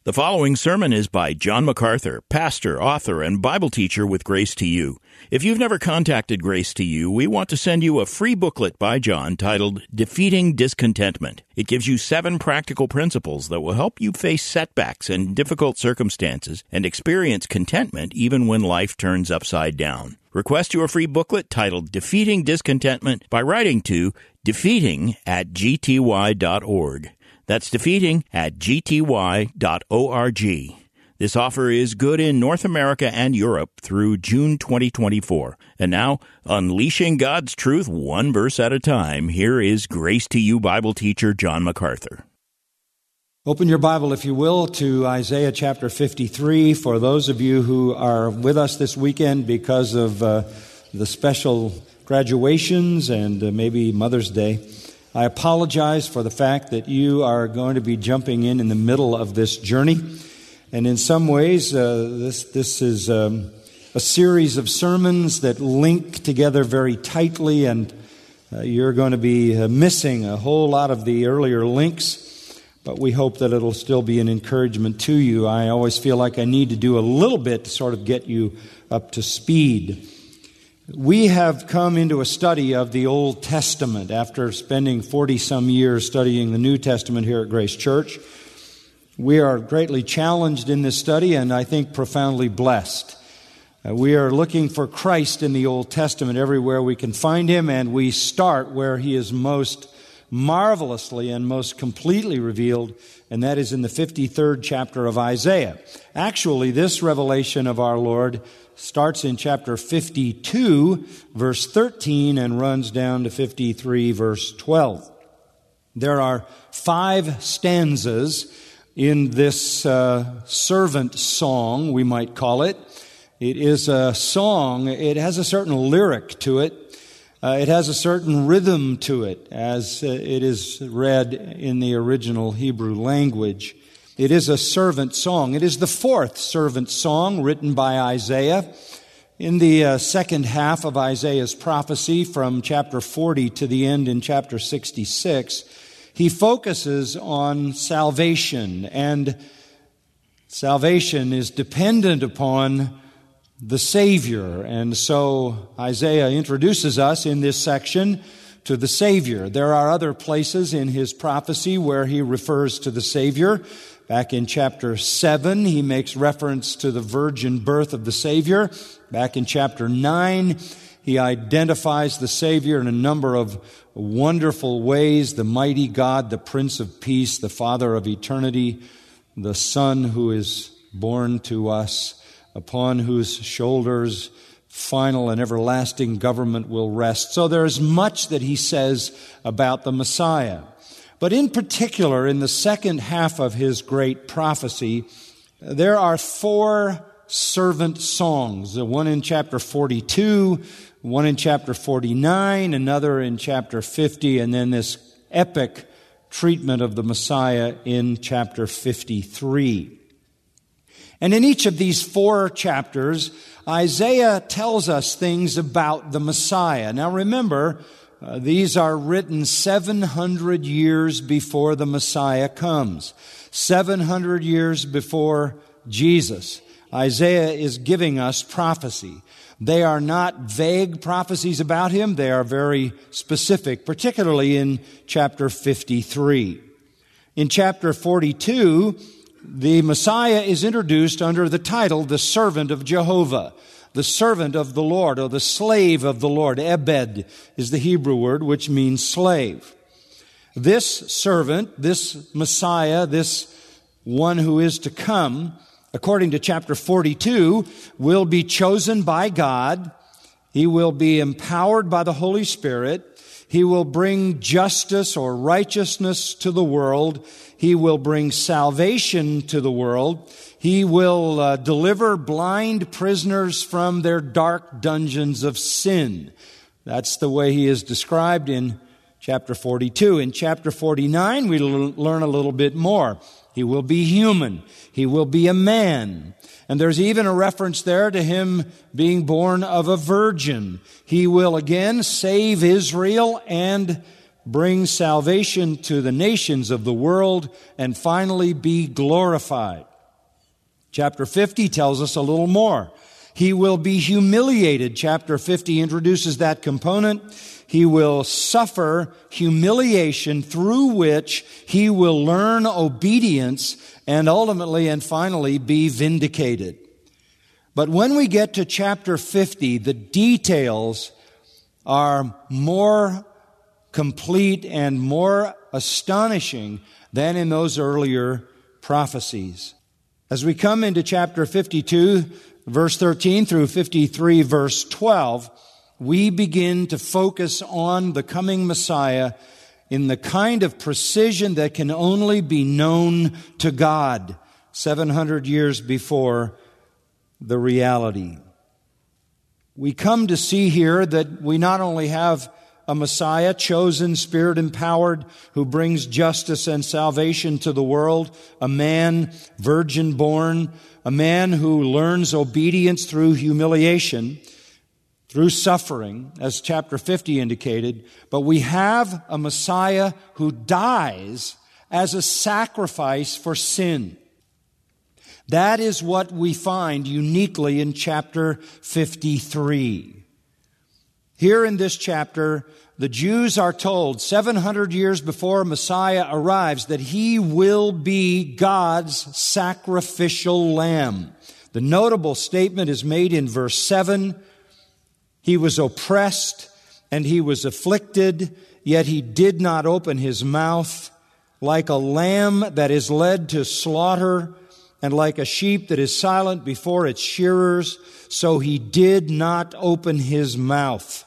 The following sermon is by John MacArthur, pastor, author, and Bible teacher with Grace to You. If you've never contacted Grace to You, we want to send you a free booklet by John titled Defeating Discontentment. It gives you 7 practical principles that will help you face setbacks and difficult circumstances and experience contentment even when life turns upside down. Request your free booklet titled Defeating Discontentment by writing to defeating@gty.org. That's defeating@gty.org. This offer is good in North America and Europe through June 2024. And now, unleashing God's truth one verse at a time, here is Grace to You Bible teacher John MacArthur. Open your Bible, if you will, to Isaiah chapter 53. For those of you who are with us this weekend because of the special graduations and maybe Mother's Day, I apologize for the fact that you are going to be jumping in the middle of this journey. And in some ways, this is a series of sermons that link together very tightly, and you're going to be missing a whole lot of the earlier links, but we hope that it'll still be an encouragement to you. I always feel like I need to do a little bit to sort of get you up to speed. We have come into a study of the Old Testament after spending 40-some years studying the New Testament here at Grace Church. We are greatly challenged in this study and I think profoundly blessed. We are looking for Christ in the Old Testament everywhere we can find Him, and we start where He is most marvelously and most completely revealed, and that is in the 53rd chapter of Isaiah. Actually, this revelation of our Lord starts in chapter 52, verse 13, and runs down to 53, verse 12. There are 5 stanzas in this servant song, we might call it. It is a song. It has a certain lyric to it. It has a certain rhythm to it as it is read in the original Hebrew language. It is a servant song. It is the 4th servant song written by Isaiah. In the second half of Isaiah's prophecy, from chapter 40 to the end in chapter 66, he focuses on salvation, and salvation is dependent upon the Savior. And so Isaiah introduces us in this section to the Savior. There are other places in his prophecy where he refers to the Savior. Back in chapter 7, he makes reference to the virgin birth of the Savior. Back in chapter 9, he identifies the Savior in a number of wonderful ways: the mighty God, the Prince of Peace, the Father of eternity, the Son who is born to us, upon whose shoulders final and everlasting government will rest. So there is much that he says about the Messiah. But in particular, in the second half of his great prophecy, there are 4 servant songs. One in chapter 42, one in chapter 49, another in chapter 50, and then this epic treatment of the Messiah in chapter 53. And in each of these 4 chapters, Isaiah tells us things about the Messiah. Now remember, these are written 700 years before the Messiah comes. 700 years before Jesus. Isaiah is giving us prophecy. They are not vague prophecies about Him. They are very specific, particularly in chapter 53. In chapter 42, the Messiah is introduced under the title, the servant of Jehovah, the servant of the Lord, or the slave of the Lord. Ebed is the Hebrew word, which means slave. This servant, this Messiah, this one who is to come, according to chapter 42, will be chosen by God. He will be empowered by the Holy Spirit. He will bring justice or righteousness to the world. He will bring salvation to the world. He will deliver blind prisoners from their dark dungeons of sin. That's the way he is described in chapter 42. In chapter 49, we learn a little bit more. He will be human. He will be a man. And there's even a reference there to him being born of a virgin. He will again save Israel and bring salvation to the nations of the world and finally be glorified. Chapter 50 tells us a little more. He will be humiliated. Chapter 50 introduces that component. He will suffer humiliation through which he will learn obedience and ultimately and finally be vindicated. But when we get to chapter 50, the details are more complete and more astonishing than in those earlier prophecies. As we come into chapter 52, verse 13 through 53, verse 12, we begin to focus on the coming Messiah in the kind of precision that can only be known to God 700 years before the reality. We come to see here that we not only have a Messiah, chosen, Spirit-empowered, who brings justice and salvation to the world, a man, virgin-born, a man who learns obedience through humiliation, through suffering, as chapter 50 indicated, but we have a Messiah who dies as a sacrifice for sin. That is what we find uniquely in chapter 53. Here in this chapter, the Jews are told 700 years before Messiah arrives that he will be God's sacrificial lamb. The notable statement is made in verse 7. He was oppressed and he was afflicted, yet he did not open his mouth. Like a lamb that is led to slaughter, and like a sheep that is silent before its shearers, so he did not open his mouth.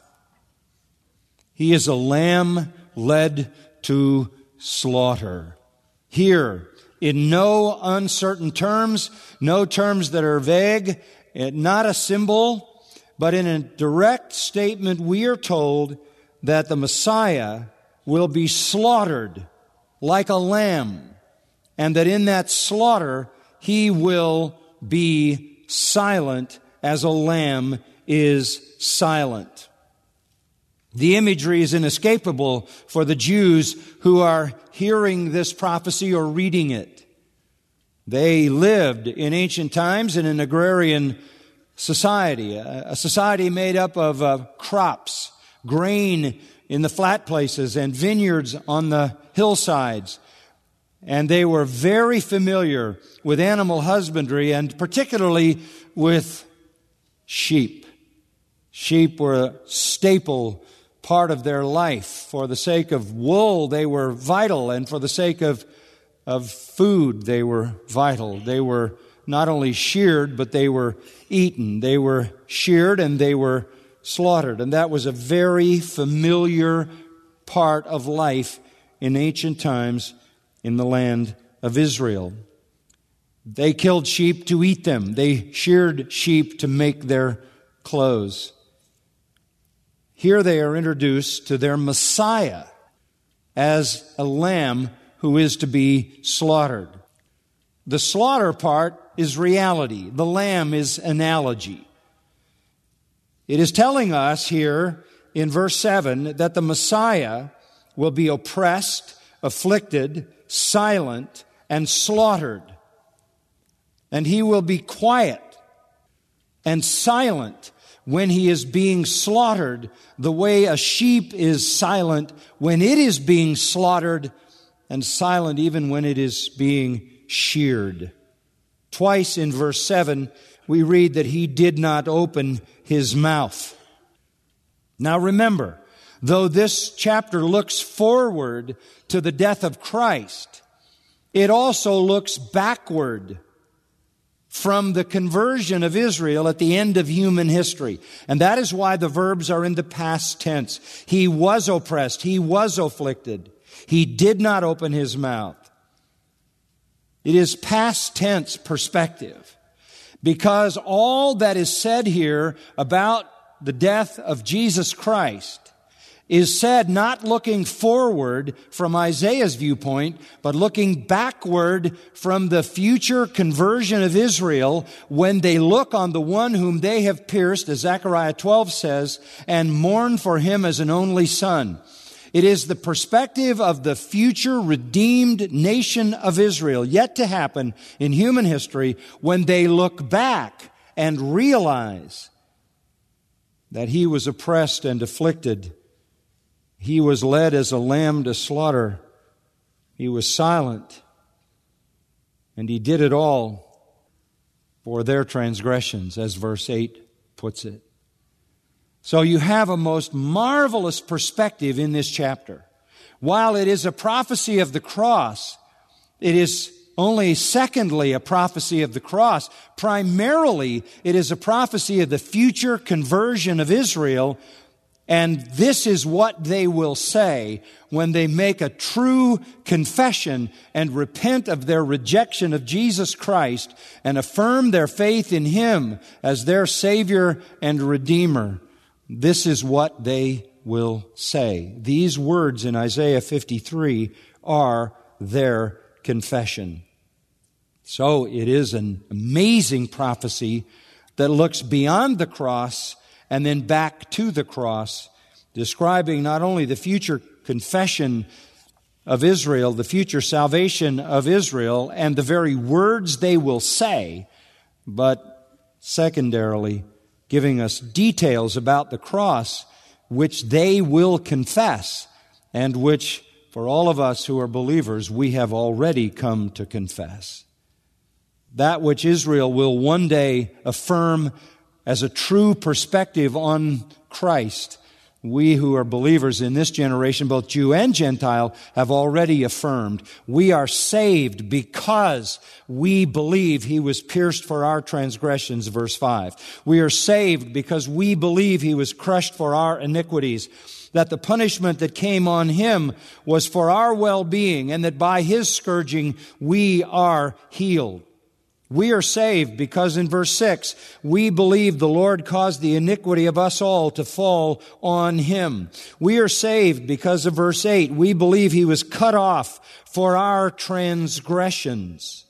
He is a lamb led to slaughter. Here, in no uncertain terms, no terms that are vague, not a symbol, but in a direct statement, we are told that the Messiah will be slaughtered like a lamb, and that in that slaughter, he will be silent as a lamb is silent. The imagery is inescapable for the Jews who are hearing this prophecy or reading it. They lived in ancient times in an agrarian society, a society made up of crops, grain in the flat places, and vineyards on the hillsides. And they were very familiar with animal husbandry, and particularly with sheep. Sheep were a staple part of their life. For the sake of wool, they were vital, and for the sake of food, they were vital. They were not only sheared, but they were eaten. They were sheared and they were slaughtered. And that was a very familiar part of life in ancient times in the land of Israel. They killed sheep to eat them. They sheared sheep to make their clothes. Here they are introduced to their Messiah as a lamb who is to be slaughtered. The slaughter part is reality. The lamb is analogy. It is telling us here in verse 7 that the Messiah will be oppressed, afflicted, silent, and slaughtered. And he will be quiet and silent when he is being slaughtered, the way a sheep is silent when it is being slaughtered, and silent even when it is being sheared. Twice in verse 7, we read that he did not open his mouth. Now remember, though this chapter looks forward to the death of Christ, it also looks backward from the conversion of Israel at the end of human history. And that is why the verbs are in the past tense. He was oppressed. He was afflicted. He did not open his mouth. It is past tense perspective, because all that is said here about the death of Jesus Christ is said not looking forward from Isaiah's viewpoint, but looking backward from the future conversion of Israel when they look on the one whom they have pierced, as Zechariah 12 says, and mourn for him as an only son. It is the perspective of the future redeemed nation of Israel, yet to happen in human history, when they look back and realize that He was oppressed and afflicted. He was led as a lamb to slaughter. He was silent. And He did it all for their transgressions, as verse 8 puts it. So you have a most marvelous perspective in this chapter. While it is a prophecy of the cross, it is only secondly a prophecy of the cross. Primarily, it is a prophecy of the future conversion of Israel. And this is what they will say when they make a true confession and repent of their rejection of Jesus Christ and affirm their faith in Him as their Savior and Redeemer. This is what they will say. These words in Isaiah 53 are their confession. So it is an amazing prophecy that looks beyond the cross and then back to the cross, describing not only the future confession of Israel, the future salvation of Israel, and the very words they will say, but secondarily, giving us details about the cross which they will confess and which, for all of us who are believers, we have already come to confess. That which Israel will one day affirm as a true perspective on Christ, we who are believers in this generation, both Jew and Gentile, have already affirmed. We are saved because we believe He was pierced for our transgressions, verse 5. We are saved because we believe He was crushed for our iniquities, that the punishment that came on Him was for our well-being, and that by His scourging we are healed. We are saved because in verse 6, we believe the Lord caused the iniquity of us all to fall on Him. We are saved because of verse 8. We believe He was cut off for our transgressions.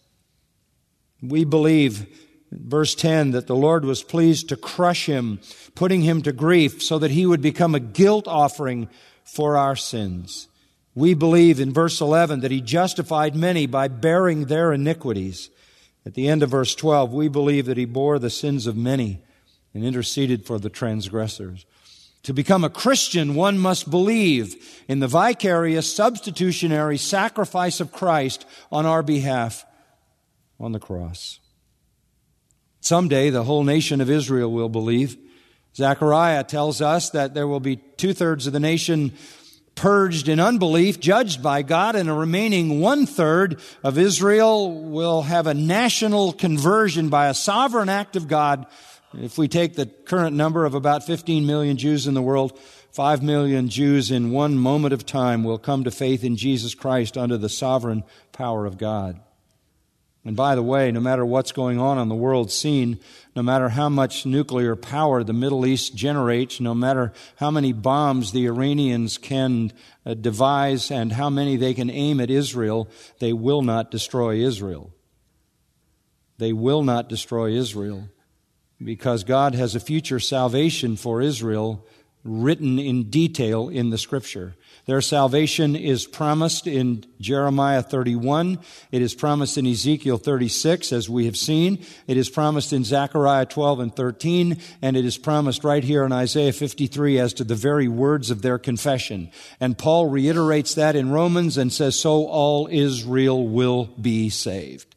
We believe, verse 10, that the Lord was pleased to crush Him, putting Him to grief so that He would become a guilt offering for our sins. We believe in verse 11 that He justified many by bearing their iniquities. At the end of verse 12, we believe that He bore the sins of many and interceded for the transgressors. To become a Christian, one must believe in the vicarious, substitutionary sacrifice of Christ on our behalf on the cross. Someday, the whole nation of Israel will believe. Zechariah tells us that there will be 2/3 of the nation purged in unbelief, judged by God, and a remaining 1/3 of Israel will have a national conversion by a sovereign act of God. If we take the current number of about 15 million Jews in the world, 5 million Jews in one moment of time will come to faith in Jesus Christ under the sovereign power of God. And by the way, no matter what's going on the world scene, no matter how much nuclear power the Middle East generates, no matter how many bombs the Iranians can devise and how many they can aim at Israel, they will not destroy Israel. They will not destroy Israel because God has a future salvation for Israel written in detail in the Scripture. Their salvation is promised in Jeremiah 31. It is promised in Ezekiel 36, as we have seen. It is promised in Zechariah 12 and 13. And it is promised right here in Isaiah 53 as to the very words of their confession. And Paul reiterates that in Romans and says, so all Israel will be saved.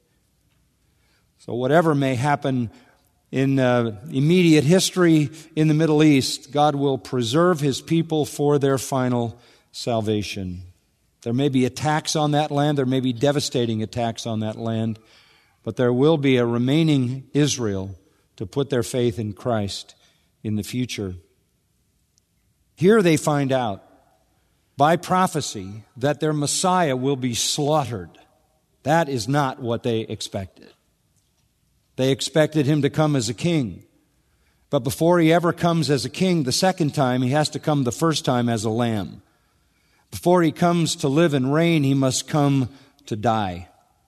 So whatever may happen in immediate history in the Middle East, God will preserve His people for their final salvation. There may be attacks on that land, there may be devastating attacks on that land, but there will be a remaining Israel to put their faith in Christ in the future. Here they find out by prophecy that their Messiah will be slaughtered. That is not what they expected. They expected Him to come as a king. But before He ever comes as a king the second time, He has to come the first time as a lamb. Before He comes to live and reign, He must come to die.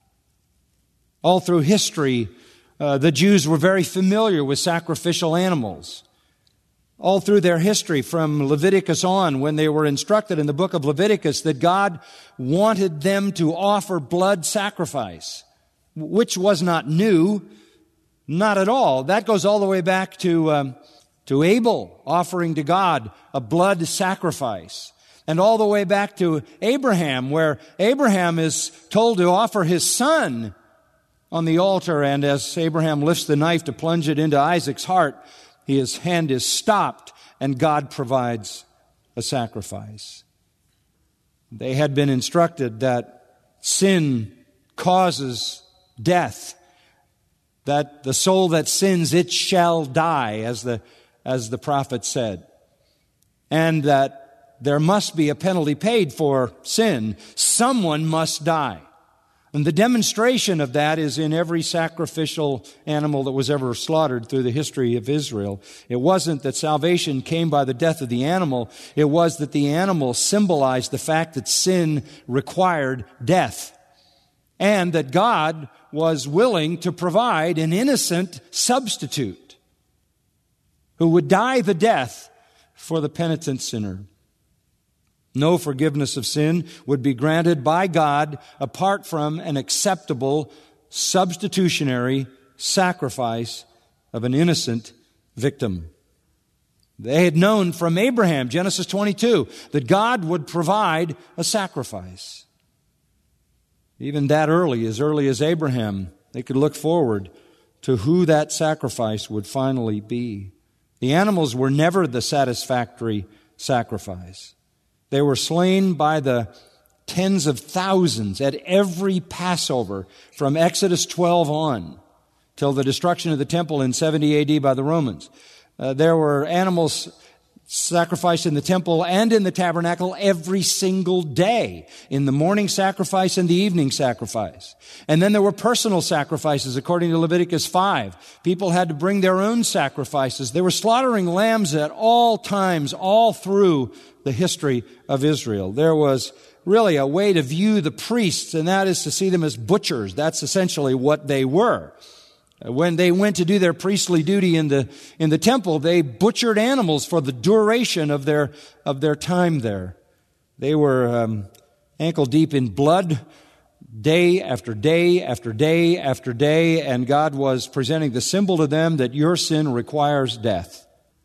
All through history, the Jews were very familiar with sacrificial animals. all through their history from Leviticus on, when they were instructed in the book of Leviticus that God wanted them to offer blood sacrifice, which was not new, not at all. That goes all the way back to Abel offering to God a blood sacrifice. And all the way back to Abraham, where Abraham is told to offer his son on the altar, and as Abraham lifts the knife to plunge it into Isaac's heart, his hand is stopped, and God provides a sacrifice. They had been instructed that sin causes death, that the soul that sins, it shall die, as the prophet said, and that there must be a penalty paid for sin. Someone must die. And the demonstration of that is in every sacrificial animal that was ever slaughtered through the history of Israel. It wasn't that salvation came by the death of the animal. It was that the animal symbolized the fact that sin required death, and that God was willing to provide an innocent substitute who would die the death for the penitent sinner. No forgiveness of sin would be granted by God apart from an acceptable substitutionary sacrifice of an innocent victim. They had known from Abraham, Genesis 22, that God would provide a sacrifice. Even that early as Abraham, they could look forward to who that sacrifice would finally be. The animals were never the satisfactory sacrifice. They were slain by the tens of thousands at every Passover from Exodus 12 on till the destruction of the temple in 70 A.D. by the Romans. There were animals sacrificed in the temple and in the tabernacle every single day, in the morning sacrifice and the evening sacrifice. And then there were personal sacrifices according to Leviticus 5. People had to bring their own sacrifices. They were slaughtering lambs at all times, all through the history of Israel. There was really a way to view the priests, and that is to see them as butchers. That's essentially what they were. When they went to do their priestly duty in the temple, they butchered animals for the duration of their time there. They were ankle deep in blood, day after day after day after day, and God was presenting the symbol to them that your sin requires death.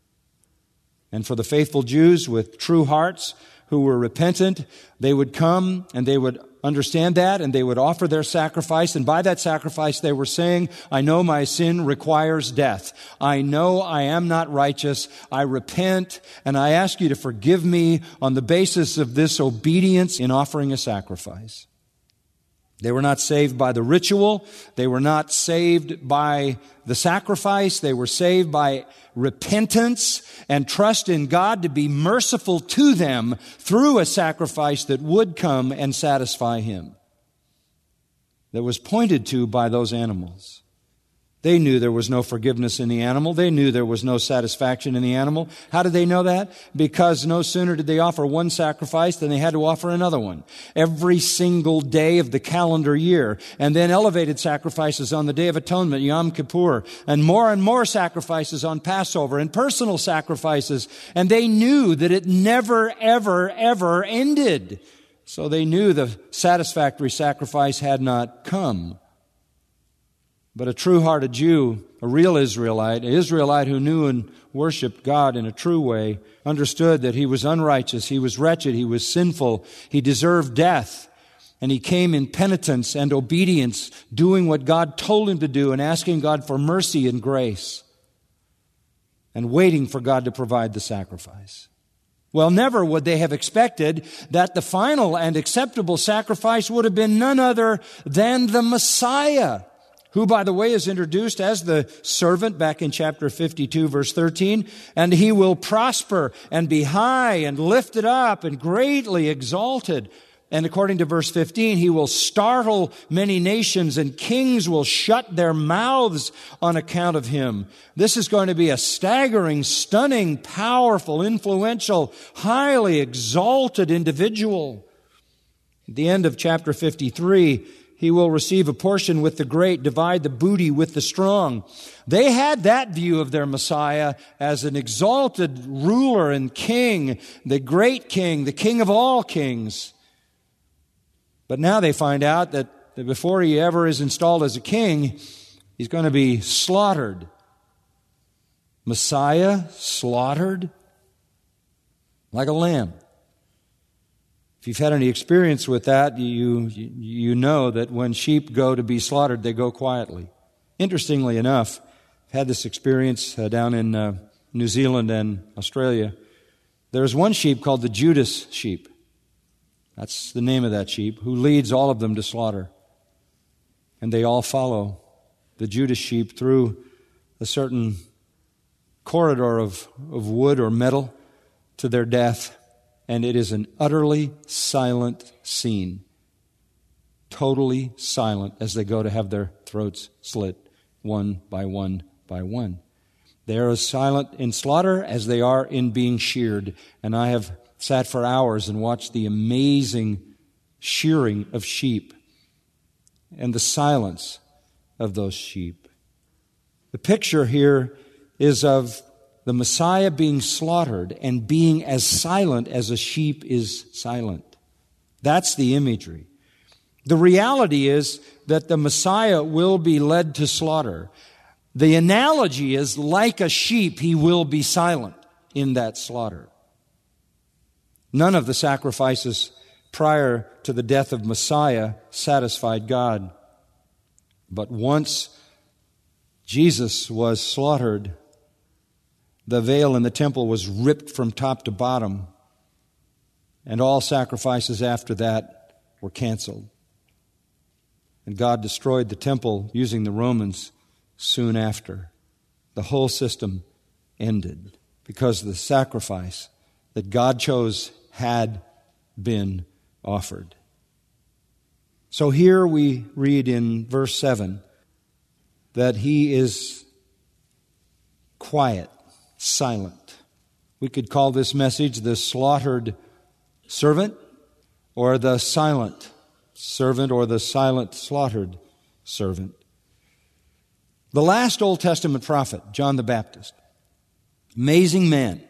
And for the faithful Jews with true hearts who were repentant, they would come and they would understand that, and they would offer their sacrifice, and by that sacrifice they were saying, I know my sin requires death. I know I am not righteous. I repent, and I ask you to forgive me on the basis of this obedience in offering a sacrifice. They were not saved by the ritual. They were not saved by the sacrifice. They were saved by repentance and trust in God to be merciful to them through a sacrifice that would come and satisfy Him, that was pointed to by those animals. They knew there was no forgiveness in the animal. They knew there was no satisfaction in the animal. How did they know that? Because no sooner did they offer one sacrifice than they had to offer another one every single day of the calendar year. And then elevated sacrifices on the Day of Atonement, Yom Kippur, and more sacrifices on Passover, and personal sacrifices. And they knew that it never, ever, ever ended. So they knew the satisfactory sacrifice had not come. But a true-hearted Jew, a real Israelite, an Israelite who knew and worshiped God in a true way, understood that he was unrighteous, he was wretched, he was sinful, he deserved death, and he came in penitence and obedience, doing what God told him to do and asking God for mercy and grace, and waiting for God to provide the sacrifice. Well, never would they have expected that the final and acceptable sacrifice would have been none other than the Messiah, who, by the way, is introduced as the servant back in chapter 52, verse 13. And he will prosper and be high and lifted up and greatly exalted. And according to verse 15, he will startle many nations, and kings will shut their mouths on account of him. This is going to be a staggering, stunning, powerful, influential, highly exalted individual. At the end of chapter 53, He will receive a portion with the great, divide the booty with the strong. They had that view of their Messiah as an exalted ruler and king, the great king, the king of all kings. But now they find out that before he ever is installed as a king, he's going to be slaughtered. Messiah slaughtered like a lamb. If you've had any experience with that, you know that when sheep go to be slaughtered, they go quietly. Interestingly enough, I've had this experience down in New Zealand and Australia. There's one sheep called the Judas sheep. That's the name of that sheep, who leads all of them to slaughter. And they all follow the Judas sheep through a certain corridor of wood or metal to their death. And it is an utterly silent scene. Totally silent as they go to have their throats slit one by one by one. They are as silent in slaughter as they are in being sheared. And I have sat for hours and watched the amazing shearing of sheep and the silence of those sheep. The picture here is of the Messiah being slaughtered and being as silent as a sheep is silent. That's the imagery. The reality is that the Messiah will be led to slaughter. The analogy is, like a sheep, he will be silent in that slaughter. None of the sacrifices prior to the death of Messiah satisfied God. But once Jesus was slaughtered, the veil in the temple was ripped from top to bottom, and all sacrifices after that were canceled. And God destroyed the temple using the Romans soon after. The whole system ended because the sacrifice that God chose had been offered. So here we read in verse 7 that he is quiet, silent. We could call this message the slaughtered servant, or the silent servant, or the silent slaughtered servant. The last Old Testament prophet, John the Baptist, amazing man.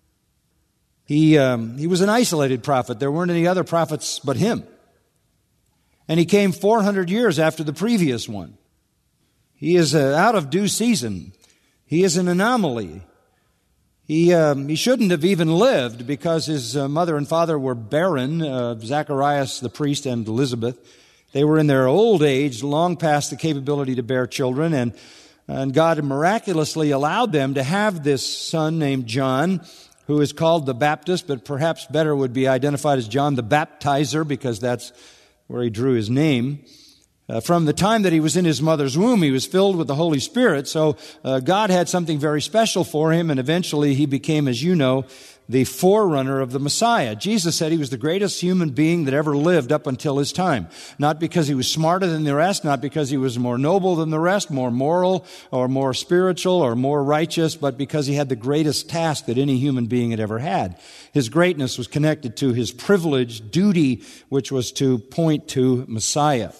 He was an isolated prophet. There weren't any other prophets but him. And he came 400 years after the previous one. He is out of due season. He is an anomaly. He shouldn't have even lived because his mother and father were barren, Zacharias the priest and Elizabeth. They were in their old age, long past the capability to bear children, and God miraculously allowed them to have this son named John, who is called the Baptist, but perhaps better would be identified as John the Baptizer, because that's where he drew his name. From the time that he was in his mother's womb, he was filled with the Holy Spirit. So God had something very special for him, and eventually he became, as you know, the forerunner of the Messiah. Jesus said he was the greatest human being that ever lived up until his time. Not because he was smarter than the rest, not because he was more noble than the rest, more moral or more spiritual or more righteous, but because he had the greatest task that any human being had ever had. His greatness was connected to his privileged duty, which was to point to Messiah.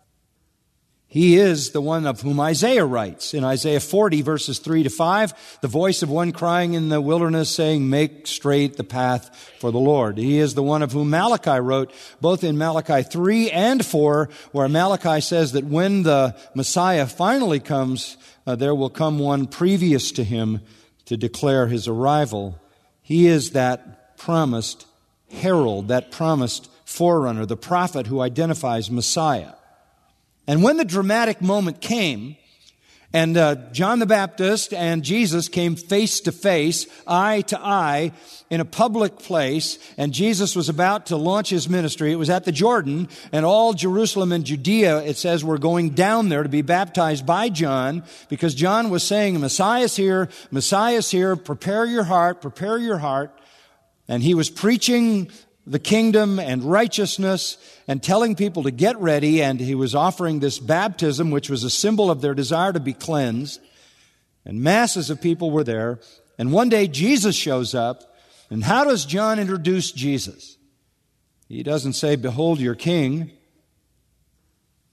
He is the one of whom Isaiah writes. In Isaiah 40, verses 3 to 5, the voice of one crying in the wilderness saying, "Make straight the path for the Lord." He is the one of whom Malachi wrote, both in Malachi 3 and 4, where Malachi says that when the Messiah finally comes, there will come one previous to him to declare his arrival. He is that promised herald, that promised forerunner, the prophet who identifies Messiah. And when the dramatic moment came, and John the Baptist and Jesus came face to face, eye to eye, in a public place, and Jesus was about to launch his ministry, it was at the Jordan, and all Jerusalem and Judea, it says, were going down there to be baptized by John, because John was saying, Messiah's here, prepare your heart. And he was preaching the kingdom and righteousness and telling people to get ready, and he was offering this baptism, which was a symbol of their desire to be cleansed. And masses of people were there. And one day Jesus shows up, and how does John introduce Jesus? He doesn't say, "Behold your king."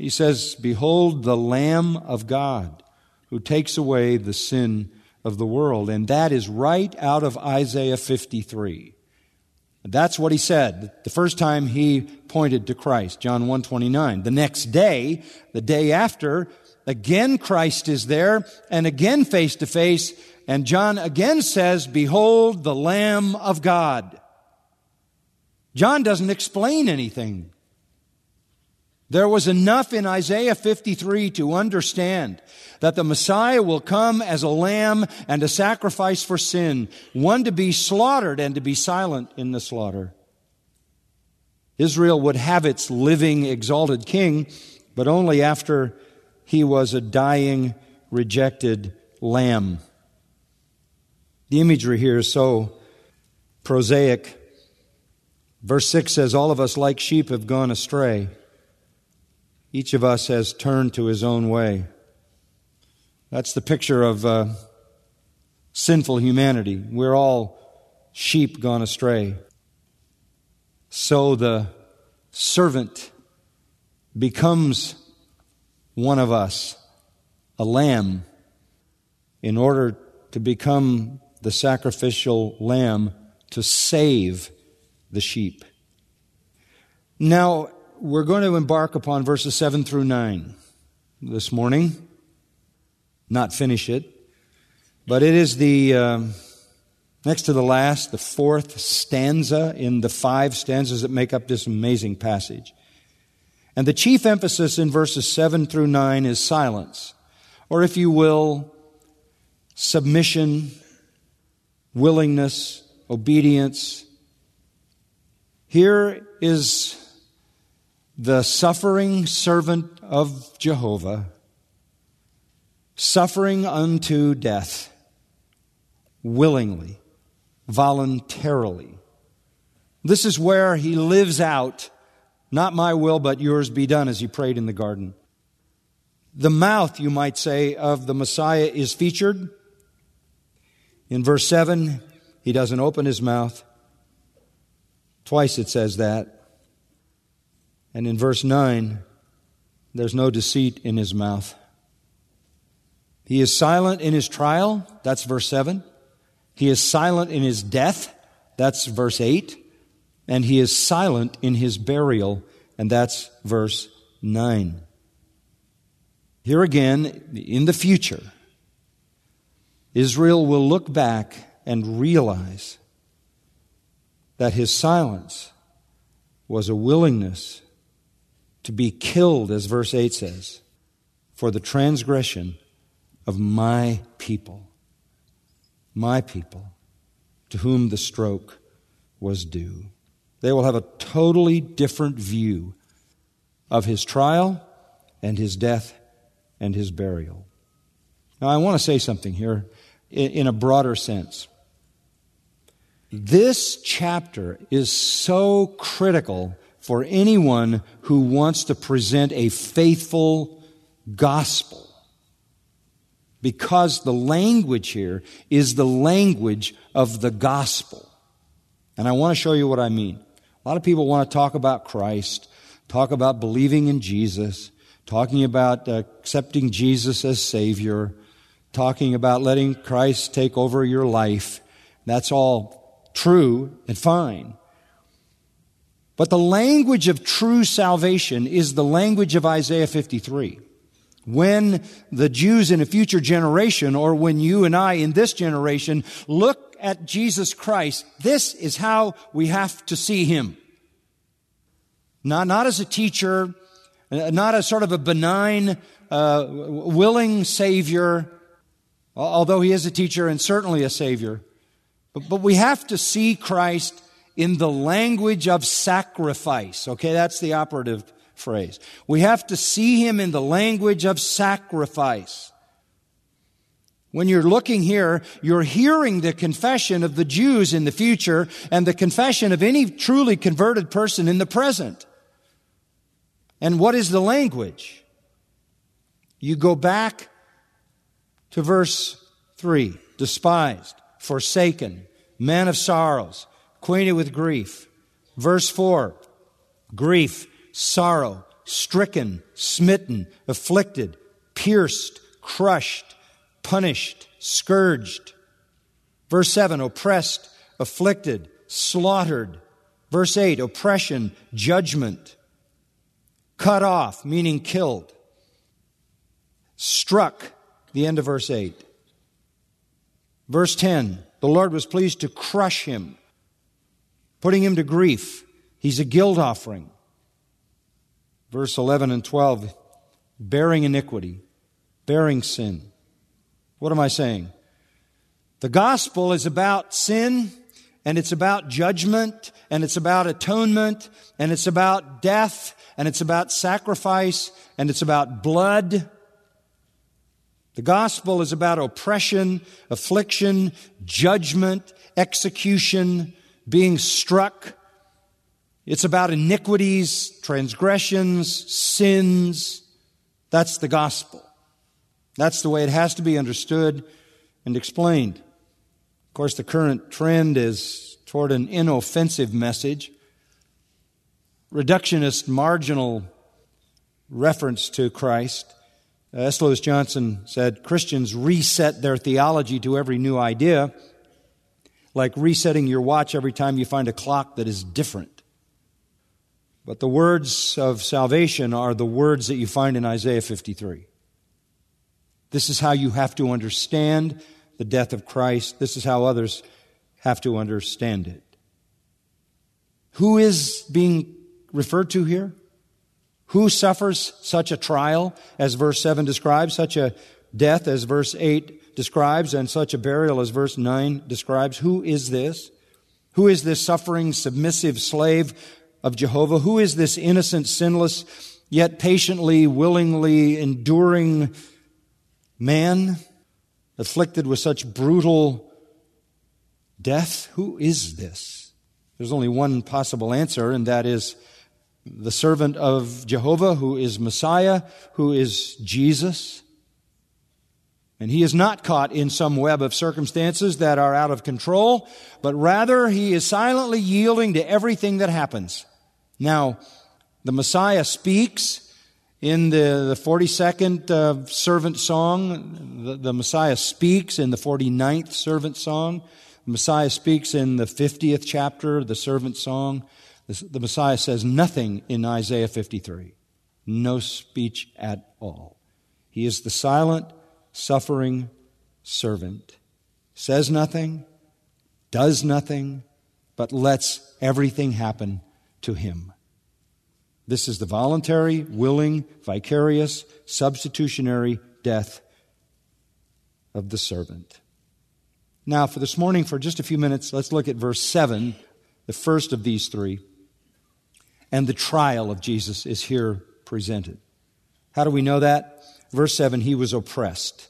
He says, "Behold the Lamb of God who takes away the sin of the world." And that is right out of Isaiah 53. That's what he said the first time he pointed to Christ, John 1:29. The next day, the day after, again Christ is there, and again face to face, and John again says, "Behold the Lamb of God." John doesn't explain anything. There was enough in Isaiah 53 to understand that the Messiah will come as a lamb and a sacrifice for sin, one to be slaughtered and to be silent in the slaughter. Israel would have its living, exalted king, but only after he was a dying, rejected lamb. The imagery here is so prosaic. Verse 6 says, "All of us like sheep have gone astray. Each of us has turned to his own way." That's the picture of sinful humanity. We're all sheep gone astray. So the servant becomes one of us, a lamb, in order to become the sacrificial lamb to save the sheep. Now, we're going to embark upon verses 7 through 9 this morning. Not finish it, but it is the next to the last, the fourth stanza in the 5 stanzas that make up this amazing passage. And the chief emphasis in verses 7 through 9 is silence, or if you will, submission, willingness, obedience. Here is the suffering servant of Jehovah, suffering unto death, willingly, voluntarily. This is where he lives out, "Not my will, but yours be done," as he prayed in the garden. The mouth, you might say, of the Messiah is featured. In verse 7, he doesn't open his mouth. Twice it says that. And in verse 9, there's no deceit in his mouth. He is silent in his trial. That's verse 7. He is silent in his death. That's verse 8. And he is silent in his burial. And that's verse 9. Here again, in the future, Israel will look back and realize that his silence was a willingness to be killed, as verse 8 says, for the transgression of my people, to whom the stroke was due. They will have a totally different view of his trial and his death and his burial. Now, I want to say something here in a broader sense. This chapter is so critical for anyone who wants to present a faithful gospel, because the language here is the language of the gospel. And I want to show you what I mean. A lot of people want to talk about Christ, talk about believing in Jesus, talking about accepting Jesus as Savior, talking about letting Christ take over your life. That's all true and fine. But the language of true salvation is the language of Isaiah 53. When the Jews in a future generation, or when you and I in this generation look at Jesus Christ, this is how we have to see him. Not as a teacher, not as sort of a benign, willing Savior, although he is a teacher and certainly a Savior. But we have to see Christ in the language of sacrifice. Okay, that's the operative phrase. We have to see him in the language of sacrifice. When you're looking here, you're hearing the confession of the Jews in the future and the confession of any truly converted person in the present. And what is the language? You go back to verse 3. Despised, forsaken, man of sorrows, acquainted with grief. Verse 4, grief, sorrow, stricken, smitten, afflicted, pierced, crushed, punished, scourged. Verse 7, oppressed, afflicted, slaughtered. Verse 8, oppression, judgment. Cut off, meaning killed. Struck, the end of verse 8. Verse 10, the Lord was pleased to crush him, putting him to grief. He's a guilt offering. Verse 11 and 12, bearing iniquity, bearing sin. What am I saying? The gospel is about sin, and it's about judgment, and it's about atonement, and it's about death, and it's about sacrifice, and it's about blood. The gospel is about oppression, affliction, judgment, execution, being struck. It's about iniquities, transgressions, sins. That's the gospel. That's the way it has to be understood and explained. Of course, the current trend is toward an inoffensive message. Reductionist, marginal reference to Christ. S. Lewis Johnson said, Christians reset their theology to every new idea, like resetting your watch every time you find a clock that is different. But the words of salvation are the words that you find in Isaiah 53. This is how you have to understand the death of Christ. This is how others have to understand it. Who is being referred to here? Who suffers such a trial as verse 7 describes, such a death as verse 8 describes, and such a burial as verse 9 describes? Who is this? Who is this suffering, submissive slave of Jehovah? Who is this innocent, sinless, yet patiently, willingly enduring man afflicted with such brutal death? Who is this? There's only one possible answer, and that is the servant of Jehovah, who is Messiah, who is Jesus. And he is not caught in some web of circumstances that are out of control, but rather he is silently yielding to everything that happens. Now, the Messiah speaks in the 42nd servant song. The Messiah speaks in the 49th servant song. The Messiah speaks in the 50th chapter, the servant song. The Messiah says nothing in Isaiah 53. No speech at all. He is the silent, suffering servant. Says nothing, does nothing, but lets everything happen to him. This is the voluntary, willing, vicarious, substitutionary death of the servant. Now, for this morning, for just a few minutes, let's look at verse 7, the first of these three. And the trial of Jesus is here presented. How do we know that? Verse 7, he was oppressed.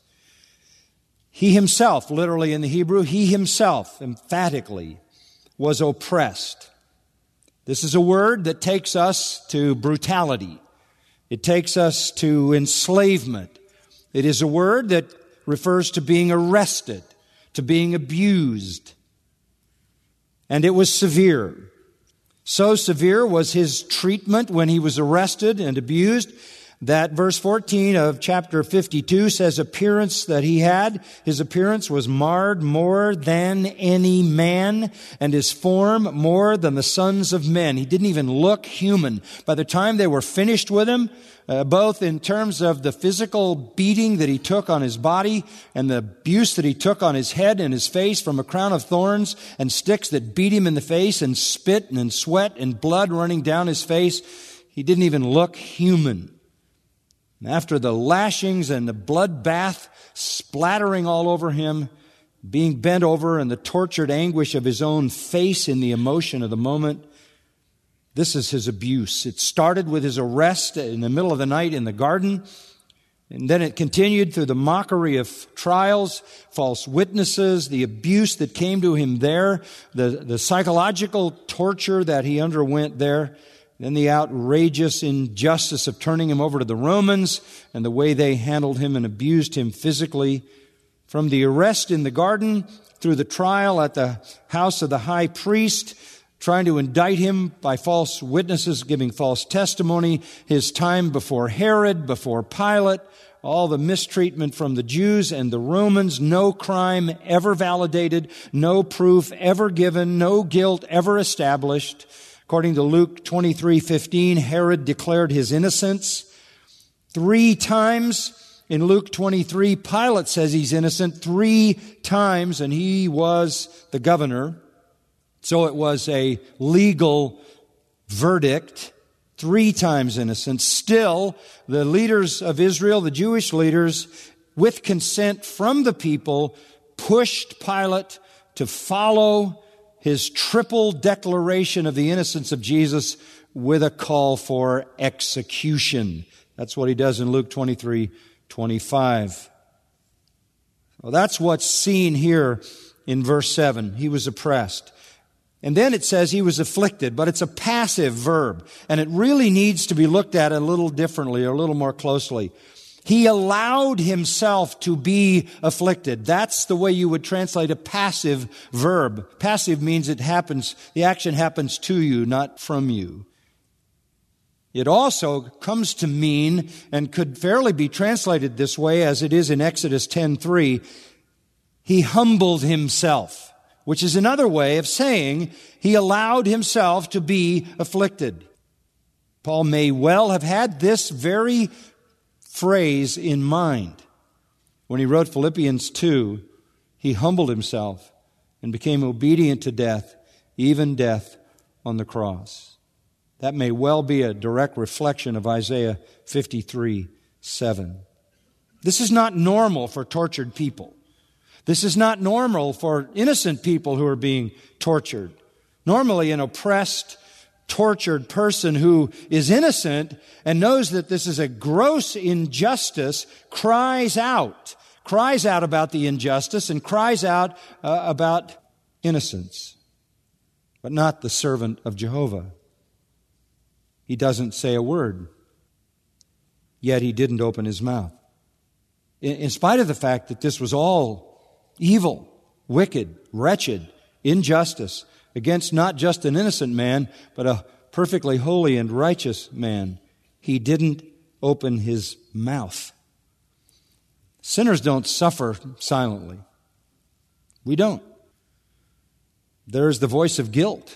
He himself, literally in the Hebrew, he himself, emphatically, was oppressed. This is a word that takes us to brutality. It takes us to enslavement. It is a word that refers to being arrested, to being abused. And it was severe. So severe was his treatment when he was arrested and abused that verse 14 of chapter 52 says appearance that he had. His appearance was marred more than any man, and his form more than the sons of men. He didn't even look human. By the time they were finished with him, both in terms of the physical beating that he took on his body and the abuse that he took on his head and his face from a crown of thorns and sticks that beat him in the face and spit and sweat and blood running down his face, he didn't even look human. After the lashings and the bloodbath splattering all over him, being bent over and the tortured anguish of his own face in the emotion of the moment, this is his abuse. It started with his arrest in the middle of the night in the garden, and then it continued through the mockery of trials, false witnesses, the abuse that came to him there, the psychological torture that he underwent there, then the outrageous injustice of turning him over to the Romans and the way they handled him and abused him physically. From the arrest in the garden through the trial at the house of the high priest, trying to indict him by false witnesses, giving false testimony, his time before Herod, before Pilate, all the mistreatment from the Jews and the Romans, no crime ever validated, no proof ever given, no guilt ever established. According to Luke 23:15, Herod declared his innocence. 3 times in Luke 23, Pilate says he's innocent 3 times, and he was the governor. So it was a legal verdict. 3 times innocent. Still, the leaders of Israel, the Jewish leaders, with consent from the people, pushed Pilate to follow his triple declaration of the innocence of Jesus with a call for execution. That's what he does in Luke 23:25. Well, that's what's seen here in verse 7. He was oppressed. And then it says he was afflicted, but it's a passive verb. And it really needs to be looked at a little differently or a little more closely. He allowed himself to be afflicted. That's the way you would translate a passive verb. Passive means it happens, the action happens to you, not from you. It also comes to mean, and could fairly be translated this way as it is in Exodus 10:3, he humbled himself, which is another way of saying he allowed himself to be afflicted. Paul may well have had this very phrase in mind when he wrote Philippians 2. He humbled himself and became obedient to death, even death on the cross. That may well be a direct reflection of Isaiah 53:7. This is not normal for tortured people. This is not normal for innocent people who are being tortured. Normally, an oppressed, tortured person who is innocent and knows that this is a gross injustice cries out about the injustice and cries out about innocence, but not the servant of Jehovah. He doesn't say a word, yet he didn't open his mouth. In spite of the fact that this was all evil, wicked, wretched, injustice against not just an innocent man, but a perfectly holy and righteous man, he didn't open his mouth. Sinners don't suffer silently. We don't. There's the voice of guilt.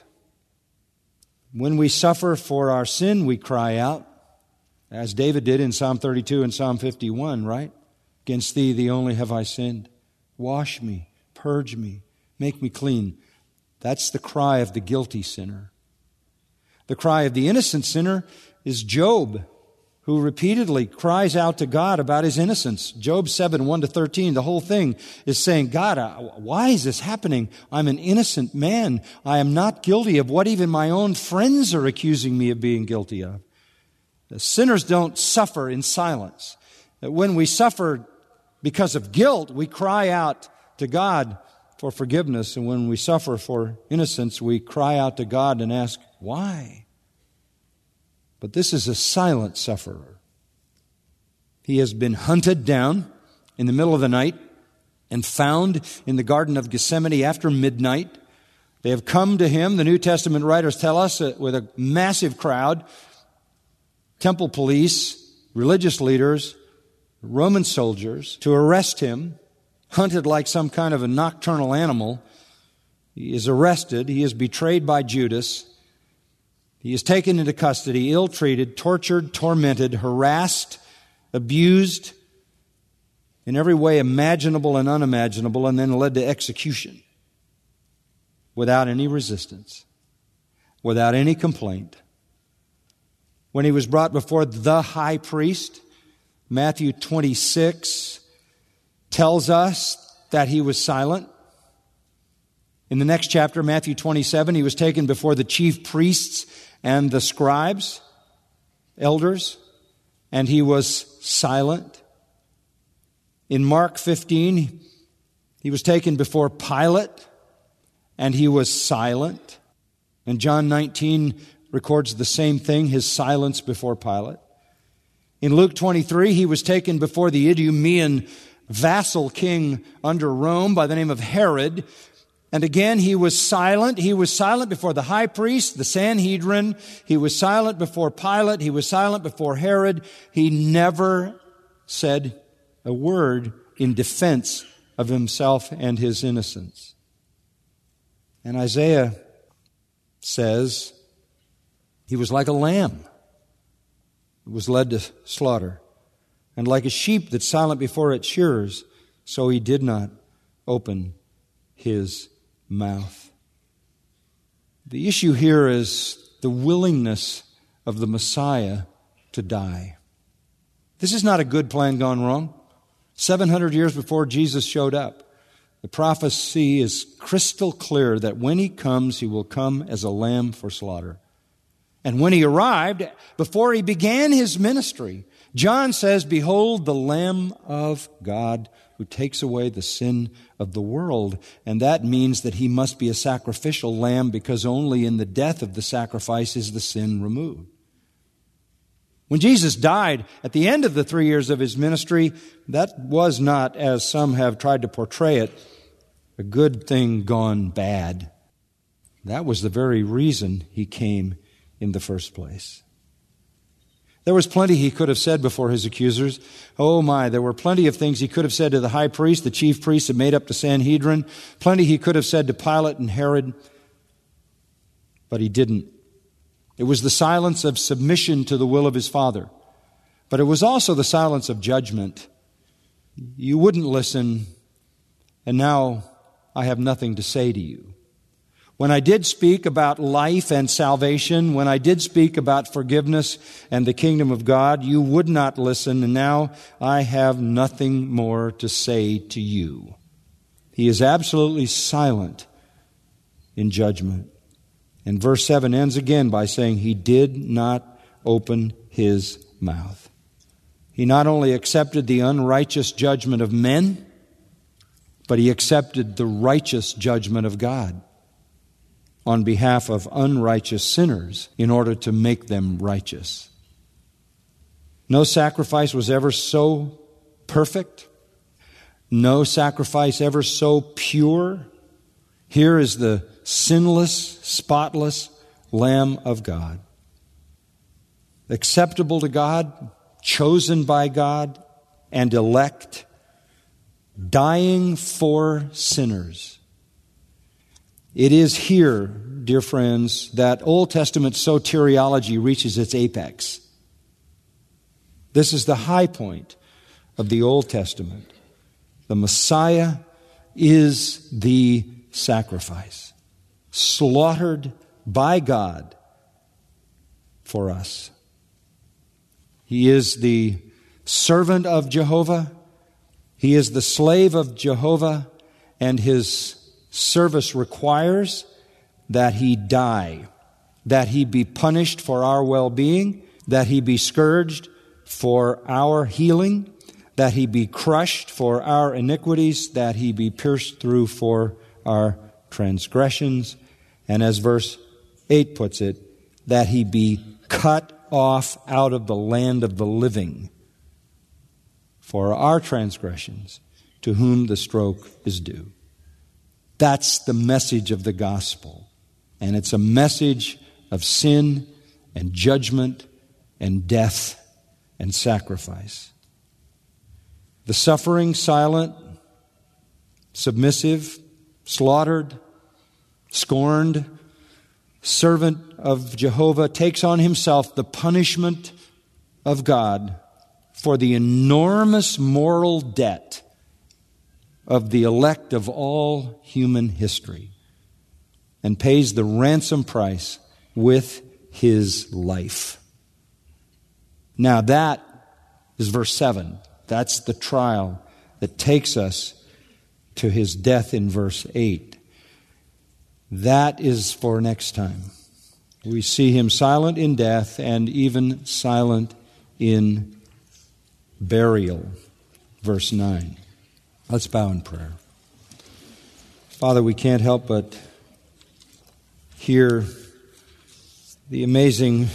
When we suffer for our sin, we cry out, as David did in Psalm 32 and Psalm 51, right? Against thee, thee only have I sinned. Wash me, purge me, make me clean. That's the cry of the guilty sinner. The cry of the innocent sinner is Job, who repeatedly cries out to God about his innocence. Job 7:1-13, the whole thing is saying, God, why is this happening? I'm an innocent man. I am not guilty of what even my own friends are accusing me of being guilty of. The sinners don't suffer in silence. When we suffer because of guilt, we cry out to God for forgiveness. And when we suffer for innocence, we cry out to God and ask, why? But this is a silent sufferer. He has been hunted down in the middle of the night and found in the Garden of Gethsemane after midnight. They have come to him, the New Testament writers tell us, with a massive crowd, temple police, religious leaders, Roman soldiers, to arrest him, hunted like some kind of a nocturnal animal. He is arrested. He is betrayed by Judas. He is taken into custody, ill-treated, tortured, tormented, harassed, abused in every way imaginable and unimaginable, and then led to execution without any resistance, without any complaint. When he was brought before the high priest, Matthew 26 tells us that he was silent. In the next chapter, Matthew 27, he was taken before the chief priests and the scribes, elders, and he was silent. In Mark 15, he was taken before Pilate, and he was silent. And John 19 records the same thing, his silence before Pilate. In Luke 23, he was taken before the Idumean vassal king under Rome by the name of Herod, And again, he was silent. He was silent before the high priest, the Sanhedrin. He was silent before Pilate. He was silent before Herod. He never said a word in defense of himself and his innocence. And Isaiah says he was like a lamb that was led to slaughter, and like a sheep that's silent before its shearers, so he did not open his mouth. The issue here is the willingness of the Messiah to die. This is not a good plan gone wrong. 700 years before Jesus showed up, the prophecy is crystal clear that when he comes, he will come as a lamb for slaughter. And when he arrived, before he began his ministry, John says, "Behold the Lamb of God who takes away the sin of the world." And that means that he must be a sacrificial lamb, because only in the death of the sacrifice is the sin removed. When Jesus died at the end of the 3 years of his ministry, that was not, as some have tried to portray it, a good thing gone bad. That was the very reason he came in the first place. There was plenty he could have said before his accusers. Oh my, there were plenty of things he could have said to the high priest, the chief priests that made up the Sanhedrin. Plenty he could have said to Pilate and Herod. But he didn't. It was the silence of submission to the will of his Father. But it was also the silence of judgment. You wouldn't listen, and now I have nothing to say to you. When I did speak about life and salvation, when I did speak about forgiveness and the kingdom of God, you would not listen, and now I have nothing more to say to you. He is absolutely silent in judgment. And verse 7 ends again by saying he did not open his mouth. He not only accepted the unrighteous judgment of men, but he accepted the righteous judgment of God on behalf of unrighteous sinners in order to make them righteous. No sacrifice was ever so perfect. No sacrifice ever so pure. Here is the sinless, spotless Lamb of God. Acceptable to God, chosen by God, and elect, dying for sinners. It is here, dear friends, that Old Testament soteriology reaches its apex. This is the high point of the Old Testament. The Messiah is the sacrifice, slaughtered by God for us. He is the servant of Jehovah. He is the slave of Jehovah, and his service requires that he die, that he be punished for our well-being, that he be scourged for our healing, that he be crushed for our iniquities, that he be pierced through for our transgressions, and as verse 8 puts it, that he be cut off out of the land of the living for our transgressions, to whom the stroke is due. That's the message of the gospel. And it's a message of sin and judgment and death and sacrifice. The suffering, silent, submissive, slaughtered, scorned servant of Jehovah takes on himself the punishment of God for the enormous moral debt of the elect of all human history, and pays the ransom price with his life. Now that is verse 7. That's the trial that takes us to his death in verse 8. That is for next time. We see him silent in death and even silent in burial. Verse 9. Let's bow in prayer. Father, we can't help but hear the amazing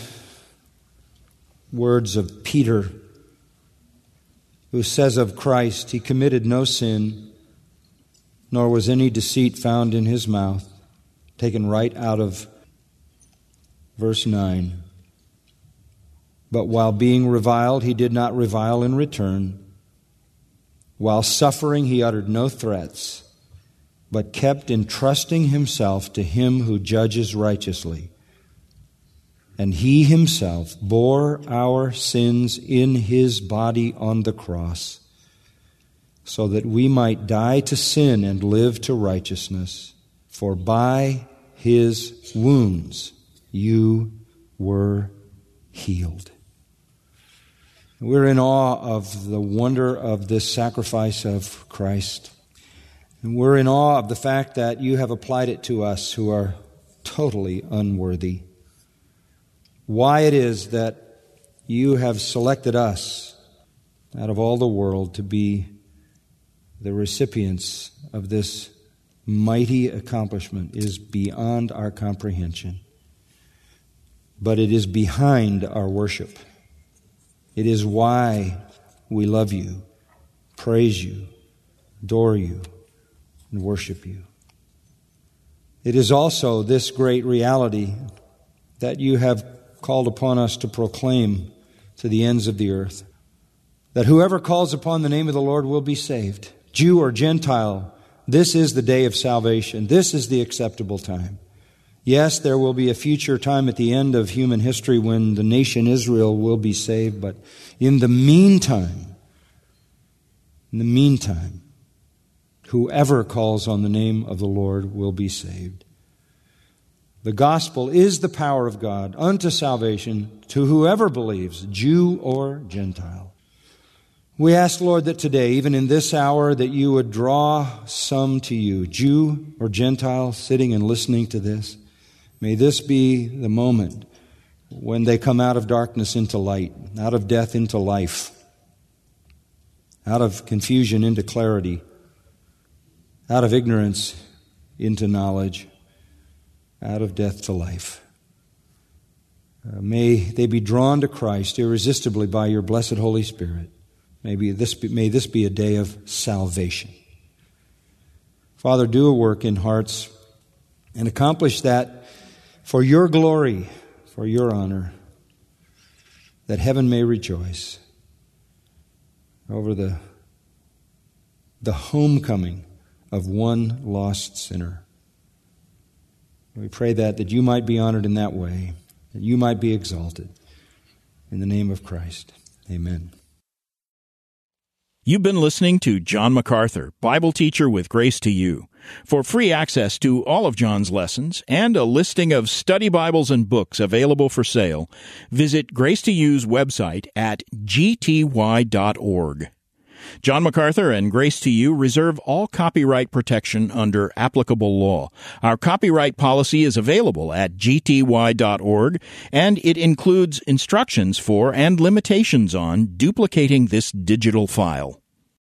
words of Peter, who says of Christ, he committed no sin, nor was any deceit found in his mouth. Taken right out of verse 9. But while being reviled, he did not revile in return. While suffering, he uttered no threats, but kept entrusting himself to him who judges righteously. And he himself bore our sins in his body on the cross, so that we might die to sin and live to righteousness. For by his wounds you were healed. We're in awe of the wonder of this sacrifice of Christ. And we're in awe of the fact that you have applied it to us who are totally unworthy. Why it is that you have selected us out of all the world to be the recipients of this mighty accomplishment is beyond our comprehension. But it is behind our worship. It is why we love you, praise you, adore you, and worship you. It is also this great reality that you have called upon us to proclaim to the ends of the earth, that whoever calls upon the name of the Lord will be saved, Jew or Gentile. This is the day of salvation. This is the acceptable time. Yes, there will be a future time at the end of human history when the nation Israel will be saved, but in the meantime, whoever calls on the name of the Lord will be saved. The gospel is the power of God unto salvation to whoever believes, Jew or Gentile. We ask, Lord, that today, even in this hour, that you would draw some to you, Jew or Gentile, sitting and listening to this. May this be the moment when they come out of darkness into light, out of death into life, out of confusion into clarity, out of ignorance into knowledge, out of death to life. May they be drawn to Christ irresistibly by your blessed Holy Spirit. May this be a day of salvation. Father, do a work in hearts and accomplish that for your glory, for your honor, that heaven may rejoice over the homecoming of one lost sinner. We pray that you might be honored in that way, that you might be exalted. In the name of Christ, amen. You've been listening to John MacArthur, Bible teacher with Grace to You. For free access to all of John's lessons and a listing of study Bibles and books available for sale, visit Grace to You's website at gty.org. John MacArthur and Grace to You reserve all copyright protection under applicable law. Our copyright policy is available at gty.org, and it includes instructions for and limitations on duplicating this digital file.